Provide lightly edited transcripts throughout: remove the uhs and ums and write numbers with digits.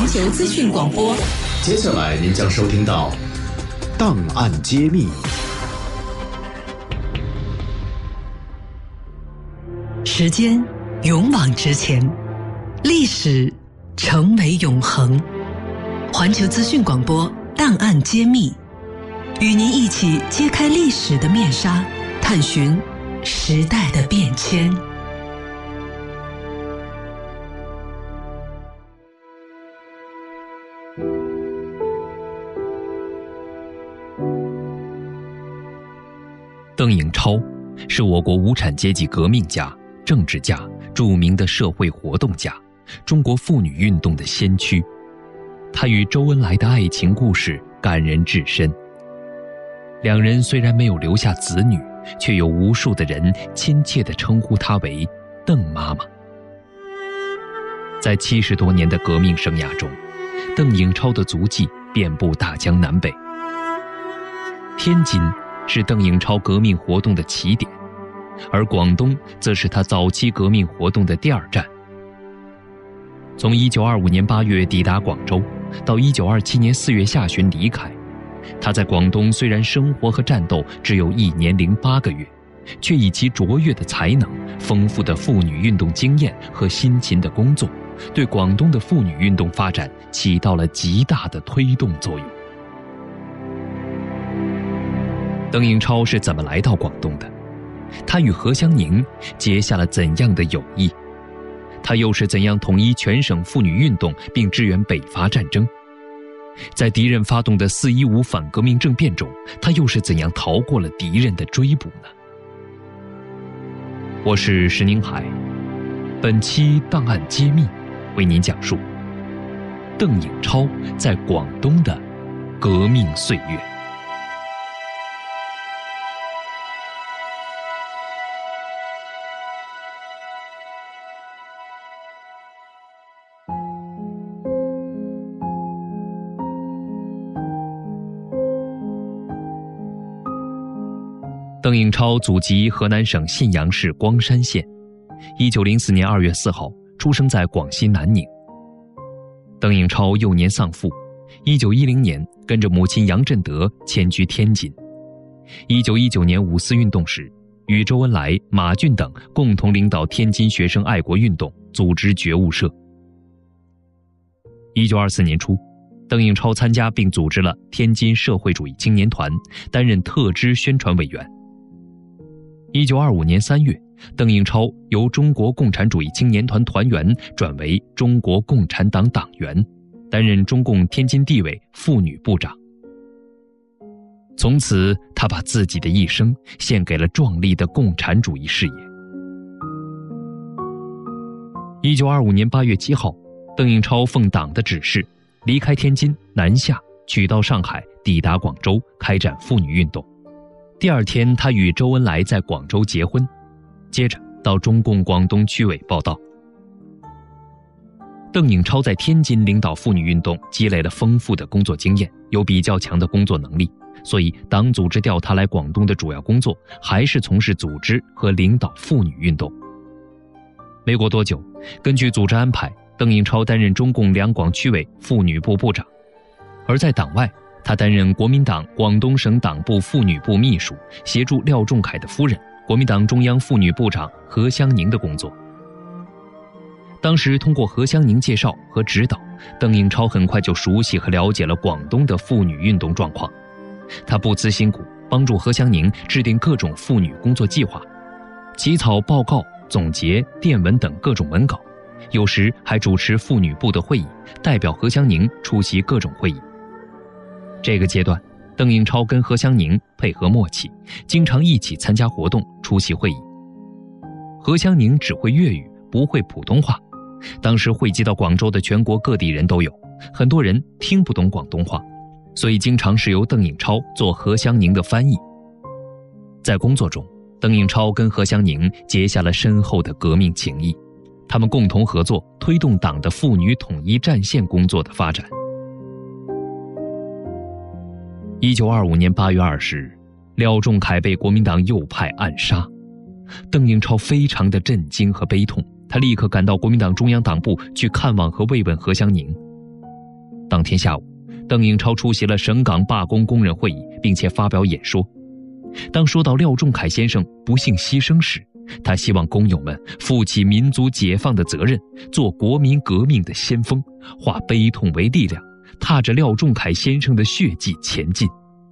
环球资讯广播。 接下来您将收听到档案揭秘。 时间勇往直前，历史成为永恒。环球资讯广播档案揭秘，与您一起揭开历史的面纱，探寻时代的变迁。 邓颖超是我国无产阶级革命家、政治家，著名的社会活动家，中国妇女运动的先驱。他与周恩来的爱情故事感人至深。两人虽然没有留下子女，却有无数的人亲切地称呼她为邓妈妈。在70多年的革命生涯中，邓颖超的足迹遍布大江南北。天津是邓颖超革命活动的起点，而广东则是他早期革命活动的第二站。从1925年8月抵达广州，到1927年4月下旬离开，他在广东虽然生活和战斗只有1年08个月，却以其卓越的才能、丰富的妇女运动经验和辛勤的工作，对广东的妇女运动发展起到了极大的推动作用。邓颖超是怎么来到广东的？他与何香凝结下了怎样的友谊？他又是怎样统一全省妇女运动并支援北伐战争？在敌人发动的415反革命政变中，他又是怎样逃过了敌人的追捕呢？我是石宁海，本期档案揭秘为您讲述邓颖超在广东的革命岁月。邓颖超祖籍河南省信阳市光山县，1904年2月4号出生在广西南宁。邓颖超幼年丧父，1910年跟着母亲杨振德迁居天津。1919年五四运动时，与周恩来、马俊等共同领导天津学生爱国运动，组织觉悟社。1924年初，邓颖超参加并组织了天津社会主义青年团，担任特支宣传委员。1925年3月，邓颖超由中国共产主义青年团团员转为中国共产党党员，担任中共天津地委妇女部长。从此，他把自己的一生献给了壮丽的共产主义事业。1925年8月7号，邓颖超奉党的指示，离开天津南下，取道上海，抵达广州，开展妇女运动。第二天，他与周恩来在广州结婚，接着到中共广东区委报到。邓颖超在天津领导妇女运动，积累了丰富的工作经验，有比较强的工作能力，所以党组织调他来广东的主要工作还是从事组织和领导妇女运动。没过多久，根据组织安排，邓颖超担任中共两广区委妇女部部长，而在党外，他担任国民党广东省党部妇女部秘书，协助廖仲恺的夫人、国民党中央妇女部长何香凝的工作。当时通过何香凝介绍和指导，邓颖超很快就熟悉和了解了广东的妇女运动状况。他不辞辛苦，帮助何香凝制定各种妇女工作计划，起草报告、总结、电文等各种文稿，有时还主持妇女部的会议，代表何香凝出席各种会议。这个阶段，邓颖超跟何香凝配合默契，经常一起参加活动、出席会议。何香凝只会粤语，不会普通话，当时汇集到广州的全国各地人都有，很多人听不懂广东话，所以经常是由邓颖超做何香凝的翻译。在工作中，邓颖超跟何香凝结下了深厚的革命情谊，他们共同合作，推动党的妇女统一战线工作的发展。1925年8月20日，廖仲恺被国民党右派暗杀，邓颖超非常的震惊和悲痛，他立刻赶到国民党中央党部去看望和慰问何香凝。 当天下午，邓颖超出席了省港罢工工人会议，并且发表演说。当说到廖仲恺先生不幸牺牲时，他希望工友们负起民族解放的责任，做国民革命的先锋，化悲痛为力量，踏着廖仲恺先生的血迹前进。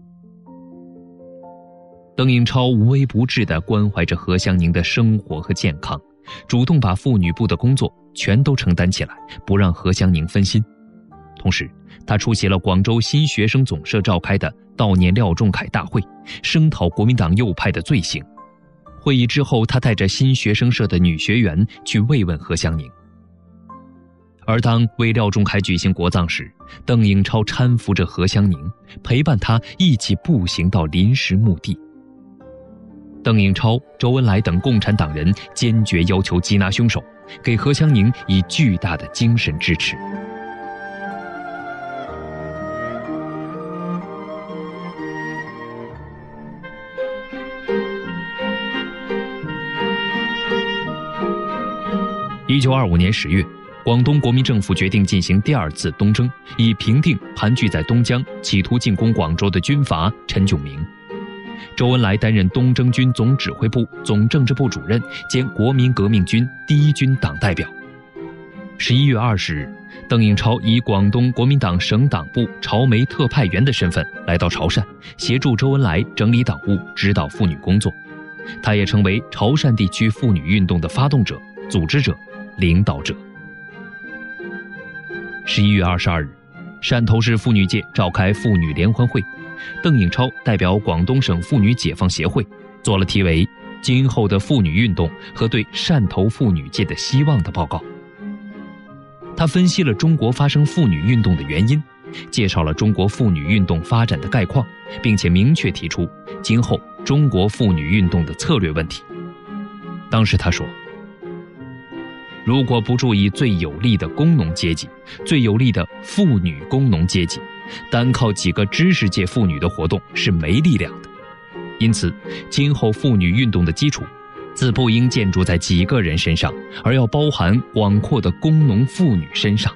邓颖超无微不至地关怀着何香凝的生活和健康，主动把妇女部的工作全都承担起来，不让何香凝分心。同时，他出席了广州新学生总社召开的悼念廖仲恺大会，声讨国民党右派的罪行。会议之后，他带着新学生社的女学员去慰问何香凝。而当为廖仲恺举行国葬时，邓颖超搀扶着何香凝，陪伴他一起步行到临时墓地。邓颖超、周恩来等共产党人坚决要求缉拿凶手，给何香凝以巨大的精神支持。1925年10月，广东国民政府决定进行第二次东征，以平定盘踞在东江企图进攻广州的军阀陈炯明。周恩来担任东征军总指挥部总政治部主任兼国民革命军第一军党代表。11月20日，邓颖超以广东国民党省党部潮梅特派员的身份来到潮汕，协助周恩来整理党务，指导妇女工作。他也成为潮汕地区妇女运动的发动者、组织者、领导者。11月22日，汕头市妇女界召开妇女联欢会，邓颖超代表广东省妇女解放协会做了题为《今后的妇女运动和对汕头妇女界的希望》的报告。他分析了中国发生妇女运动的原因，介绍了中国妇女运动发展的概况，并且明确提出今后中国妇女运动的策略问题。当时他说，如果不注意最有力的工农阶级，最有力的妇女工农阶级，单靠几个知识界妇女的活动是没力量的。因此，今后妇女运动的基础自不应建筑在几个人身上，而要包含广阔的工农妇女身上。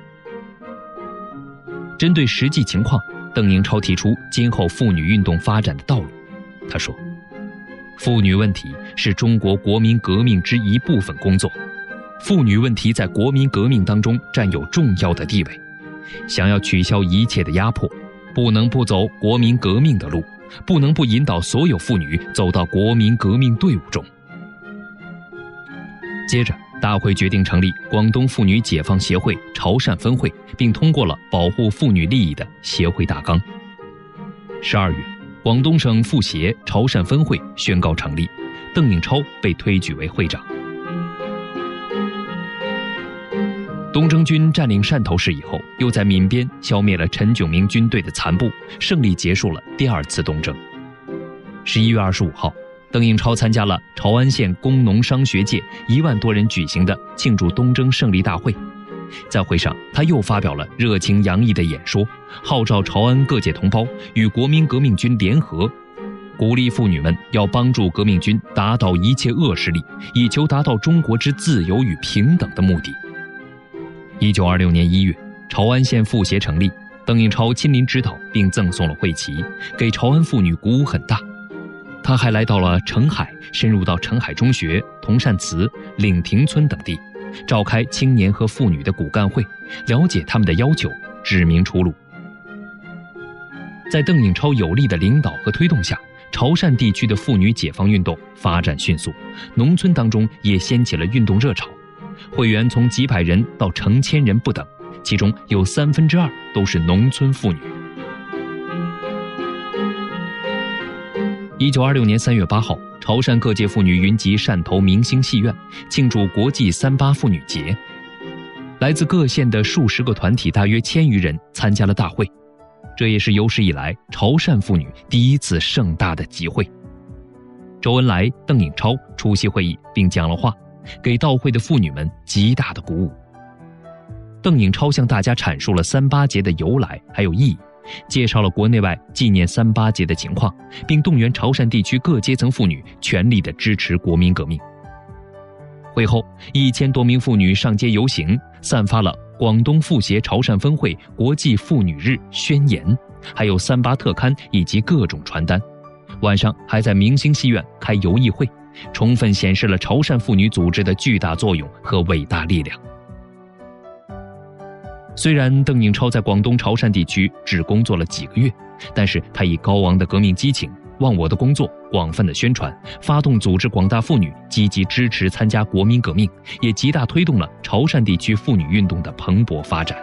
针对实际情况，邓颖超提出今后妇女运动发展的道路。他说，妇女问题是中国国民革命之一部分工作，妇女问题在国民革命当中占有重要的地位。想要取消一切的压迫，不能不走国民革命的路，不能不引导所有妇女走到国民革命队伍中。接着，大会决定成立广东妇女解放协会潮汕分会，并通过了保护妇女利益的协会大纲。12月，广东省妇协潮汕分会宣告成立，邓颖超被推举为会长。东征军占领汕头市以后，又在闽边消灭了陈炯明军队的残部，胜利结束了第二次东征。11月25号，邓颖超参加了潮安县工农商学界1万多人举行的庆祝东征胜利大会。在会上，他又发表了热情洋溢的演说，号召潮安各界同胞与国民革命军联合，鼓励妇女们要帮助革命军打倒一切恶势力，以求达到中国之自由与平等的目的。1926年1月，潮安县妇协成立，邓颖超亲临指导并赠送了会旗，给潮安妇女鼓舞很大。他还来到了澄海，深入到澄海中学、铜善祠、岭亭村等地，召开青年和妇女的骨干会，了解他们的要求，指明出路。在邓颖超有力的领导和推动下，潮汕地区的妇女解放运动发展迅速，农村当中也掀起了运动热潮，会员从几百人到成千人不等，其中有2/3都是农村妇女。1926年3月8号，潮汕各界妇女云集汕头明星戏院，庆祝国际38妇女节。来自各县的数十个团体，大约1000余人参加了大会，这也是有史以来潮汕妇女第一次盛大的集会。周恩来、邓颖超出席会议并讲了话，给到会的妇女们极大的鼓舞。邓颖超向大家阐述了38节的由来还有意义，介绍了国内外纪念38节的情况，并动员潮汕地区各阶层妇女全力地支持国民革命。 会后，1000多名妇女上街游行，散发了广东妇协潮汕分会国际妇女日宣言，还有3·8特刊以及各种传单。晚上还在明星戏院开游艺会，充分显示了潮汕妇女组织的巨大作用和伟大力量。虽然邓颖超在广东潮汕地区只工作了几个月，但是他以高昂的革命激情、忘我的工作、广泛的宣传，发动组织广大妇女积极支持参加国民革命，也极大推动了潮汕地区妇女运动的蓬勃发展。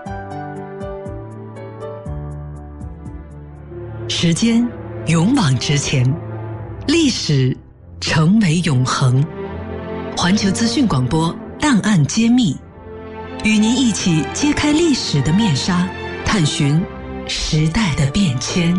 时间勇往直前，历史成为永恒。环球资讯广播档案揭秘，与您一起揭开历史的面纱，探寻时代的变迁。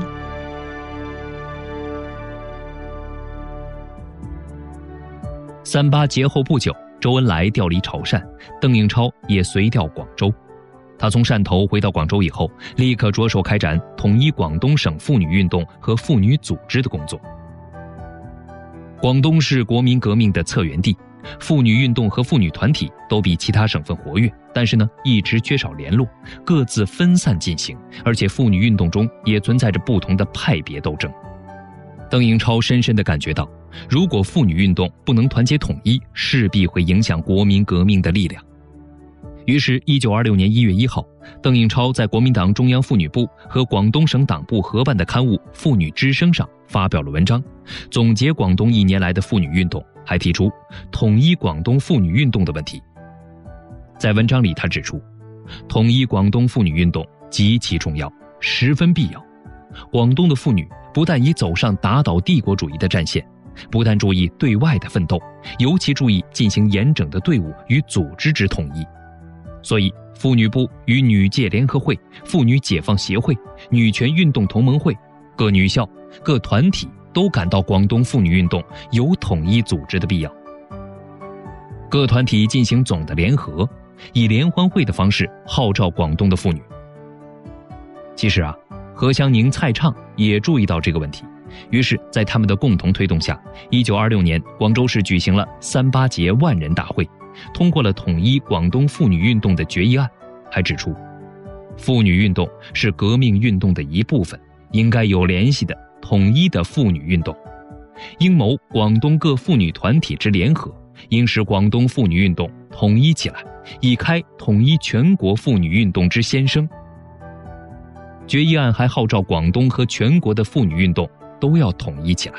3·8节后不久，周恩来调离潮汕，邓颖超也随调广州。他从汕头回到广州以后，立刻着手开展统一广东省妇女运动和妇女组织的工作。广东是国民革命的策源地，妇女运动和妇女团体都比其他省份活跃，但是一直缺少联络，各自分散进行，而且妇女运动中也存在着不同的派别斗争。邓颖超深深地感觉到，如果妇女运动不能团结统一，势必会影响国民革命的力量。于是1926年1月1号，邓颖超在国民党中央妇女部和广东省党部合办的刊物《妇女之声》上发表了文章，总结广东1年来的妇女运动，还提出统一广东妇女运动的问题。在文章里他指出，统一广东妇女运动极其重要，十分必要。广东的妇女不但已走上打倒帝国主义的战线，不但注意对外的奋斗，尤其注意进行严整的队伍与组织之统一。所以妇女部与女界联合会、妇女解放协会、女权运动同盟会、各女校、各团体都感到广东妇女运动有统一组织的必要。各团体进行总的联合，以联欢会的方式号召广东的妇女。其实何香凝、蔡畅也注意到这个问题，于是在他们的共同推动下，1926年广州市举行了3·8节万人大会，通过了统一广东妇女运动的决议案，还指出，妇女运动是革命运动的一部分，应该有联系的、统一的妇女运动，应谋广东各妇女团体之联合，应使广东妇女运动统一起来，以开统一全国妇女运动之先声。决议案还号召广东和全国的妇女运动都要统一起来。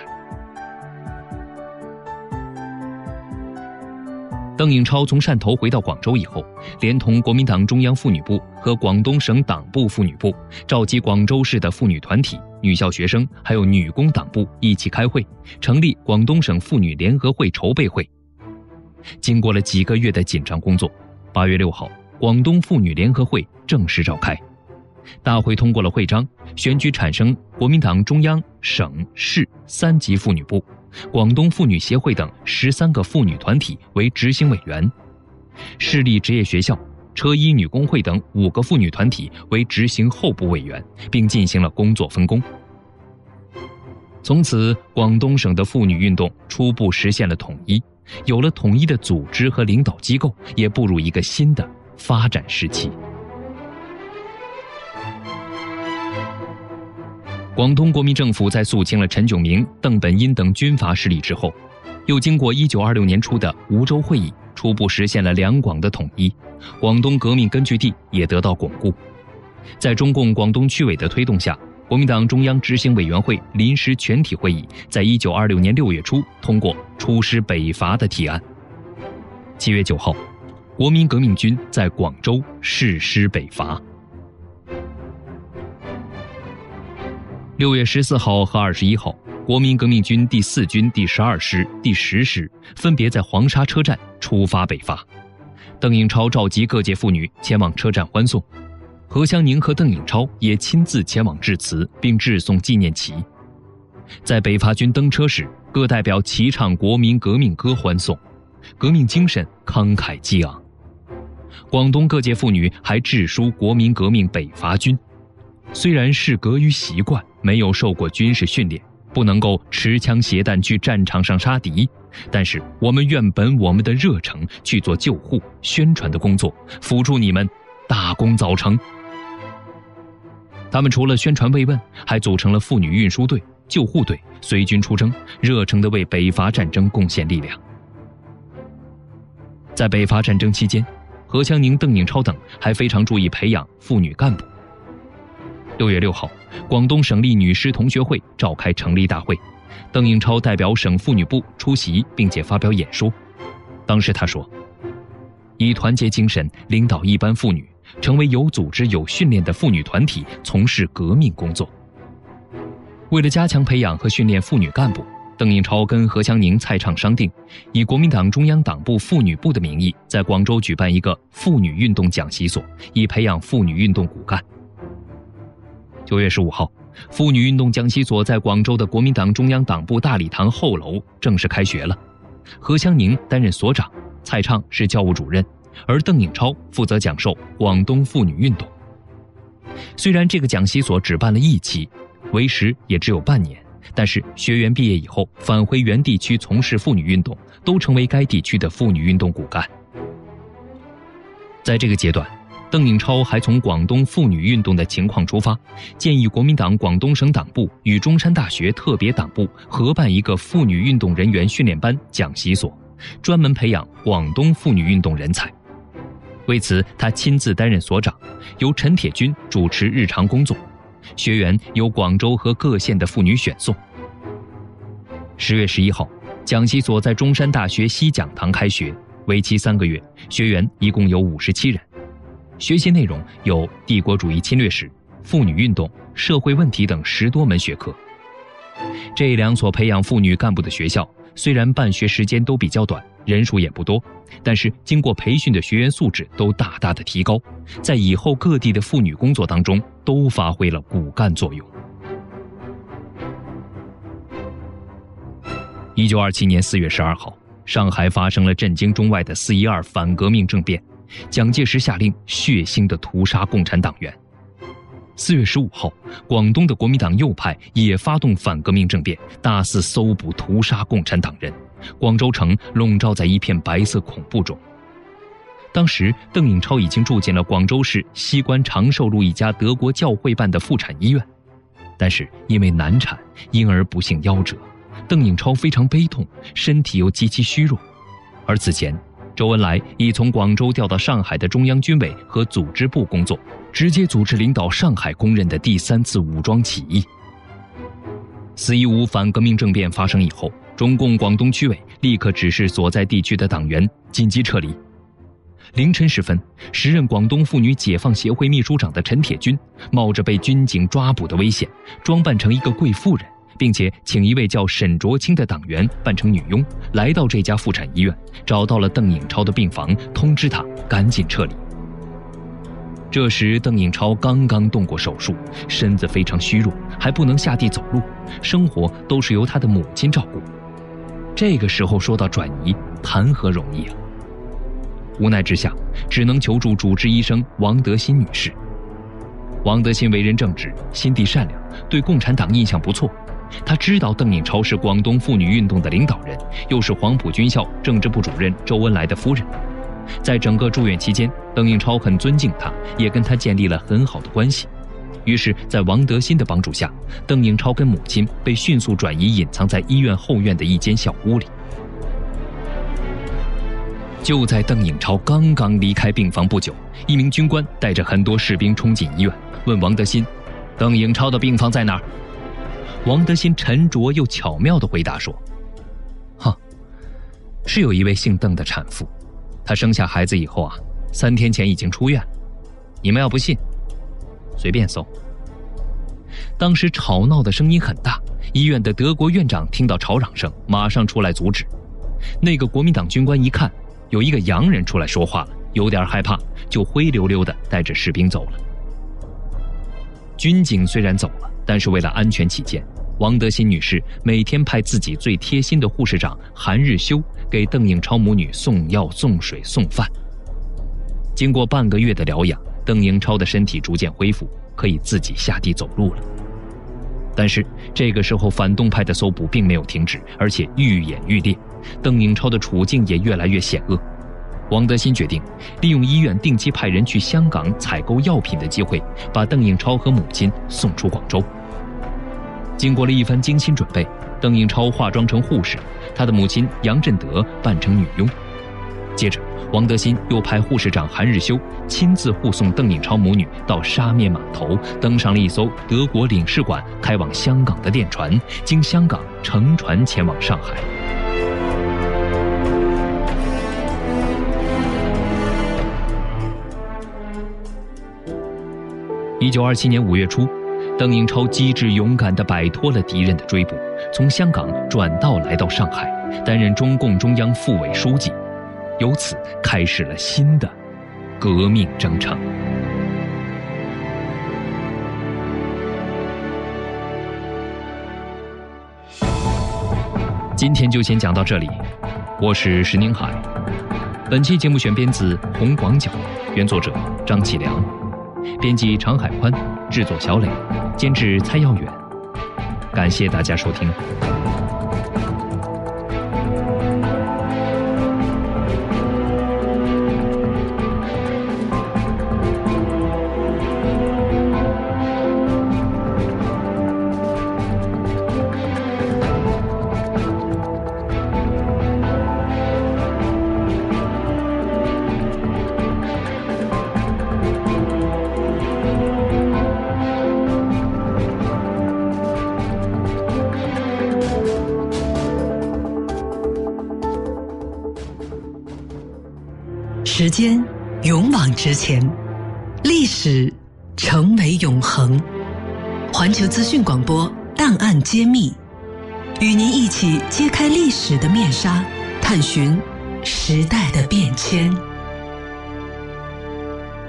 邓颖超从汕头回到广州以后，连同国民党中央妇女部和广东省党部妇女部，召集广州市的妇女团体、女校学生还有女工党部一起开会，成立广东省妇女联合会筹备会。经过了几个月的紧张工作，8月6号，广东妇女联合会正式召开。大会通过了会章，选举产生国民党中央、省、市3级妇女部，广东妇女协会等13个妇女团体为执行委员，市立职业学校、车衣女工会等5个妇女团体为执行候补委员，并进行了工作分工。从此，广东省的妇女运动初步实现了统一，有了统一的组织和领导机构，也步入一个新的发展时期。广东国民政府在肃清了陈炯明、邓本殷等军阀势力之后，又经过1926年初的梧州会议，初步实现了两广的统一，广东革命根据地也得到巩固。在中共广东区委的推动下，国民党中央执行委员会临时全体会议在1926年6月初通过出师北伐的提案。7月9号，国民革命军在广州誓师北伐。6月14号和21号，国民革命军第4军第12师、第10师分别在黄沙车站出发北伐。邓颖超召集各界妇女前往车站欢送，何香凝和邓颖超也亲自前往致辞并致送纪念旗。在北伐军登车时，各代表齐唱国民革命歌欢送，革命精神慷慨激昂。广东各界妇女还致书国民革命北伐军。虽然事隔于习惯，没有受过军事训练， 不能够持枪携弹去战场上杀敌，但是我们愿本我们的热诚去做救护、宣传的工作，辅助你们大功早成。他们除了宣传慰问，还组成了妇女运输队、救护队，随军出征，热诚地为北伐战争贡献力量。在北伐战争期间，何香凝、邓颖超等还非常注意培养妇女干部。6月6号，广东省立女师同学会召开成立大会，邓颖超代表省妇女部出席并且发表演说。当时他说，以团结精神领导一班妇女，成为有组织有训练的妇女团体，从事革命工作。为了加强培养和训练妇女干部，邓颖超跟何香凝、蔡畅商定，以国民党中央党部妇女部的名义，在广州举办一个妇女运动讲习所，以培养妇女运动骨干。9月15号，妇女运动讲习所在广州的国民党中央党部大礼堂后楼正式开学了。何香凝担任所长，蔡畅是教务主任，而邓颖超负责讲授广东妇女运动。虽然这个讲习所只办了1期，为时也只有半年，但是学员毕业以后返回原地区从事妇女运动，都成为该地区的妇女运动骨干。在这个阶段，邓颖超还从广东妇女运动的情况出发，建议国民党广东省党部与中山大学特别党部合办一个妇女运动人员训练班讲习所，专门培养广东妇女运动人才。为此，他亲自担任所长，由陈铁军主持日常工作，学员由广州和各县的妇女选送。10月11号，讲习所在中山大学西讲堂开学，为期3个月，学员一共有57人。学习内容有帝国主义侵略史、妇女运动、社会问题等10多门学科。这2所培养妇女干部的学校，虽然办学时间都比较短，人数也不多，但是经过培训的学员素质都大大的提高，在以后各地的妇女工作当中都发挥了骨干作用。1927年4月12号，上海发生了震惊中外的4·12反革命政变，蒋介石下令血腥地屠杀共产党员。4月15号，广东的国民党右派也发动反革命政变，大肆搜捕屠杀共产党人，广州城笼罩在一片白色恐怖中。当时邓颖超已经住进了广州市西关长寿路一家德国教会办的妇产医院，但是因为难产，因而不幸夭折。邓颖超非常悲痛，身体又极其虚弱。而此前，周恩来已从广州调到上海的中央军委和组织部工作，直接组织领导上海公认的第3次武装起义。4·15反革命政变发生以后，中共广东区委立刻指示所在地区的党员紧急撤离。凌晨时分，时任广东妇女解放协会秘书长的陈铁军，冒着被军警抓捕的危险，装扮成一个贵妇人，并且请一位叫沈卓清的党员扮成女佣，来到这家妇产医院，找到了邓颖超的病房，通知他赶紧撤离。这时邓颖超刚刚动过手术，身子非常虚弱，还不能下地走路，生活都是由他的母亲照顾。这个时候说到转移，谈何容易啊！无奈之下，只能求助主治医生王德新女士。王德新为人正直，心地善良，对共产党印象不错。他知道邓颖超是广东妇女运动的领导人，又是黄埔军校政治部主任周恩来的夫人。在整个住院期间，邓颖超很尊敬他，也跟他建立了很好的关系。于是在王德新的帮助下，邓颖超跟母亲被迅速转移，隐藏在医院后院的一间小屋里。就在邓颖超刚刚离开病房不久，一名军官带着很多士兵冲进医院，问王德新：“邓颖超的病房在哪儿？”王德新沉着又巧妙地回答说：“是有一位姓邓的产妇，她生下孩子以后3天前已经出院了。你们要不信，随便搜。”当时吵闹的声音很大，医院的德国院长听到吵嚷声，马上出来阻止。那个国民党军官一看有一个洋人出来说话了，有点害怕，就灰溜溜地带着士兵走了。军警虽然走了，但是为了安全起见，王德新女士每天派自己最贴心的护士长韩日修给邓颖超母女送药、送水、送饭。经过半个月的疗养，邓颖超的身体逐渐恢复，可以自己下地走路了。 但是这个时候反动派的搜捕并没有停止，而且愈演愈烈，邓颖超的处境也越来越险恶。王德新决定利用医院定期派人去香港采购药品的机会，把邓颖超和母亲送出广州。经过了一番精心准备，邓颖超化妆成护士，他的母亲杨振德扮成女佣。接着王德新又派护士长韩日修亲自护送邓颖超母女到沙面码头，登上了一艘德国领事馆开往香港的电船，经香港乘船前往上海。1927年5月初，邓颖超机智勇敢地摆脱了敌人的追捕，从香港转道来到上海，担任中共中央副委书记，由此开始了新的革命征程。今天就先讲到这里，我是石宁海。本期节目选编自洪广角，原作者张启良，编辑常海宽，制作小磊，监制蔡耀远。感谢大家收听。 时间勇往直前，历史成为永恒。环球资讯广播档案揭秘，与您一起揭开历史的面纱，探寻时代的变迁。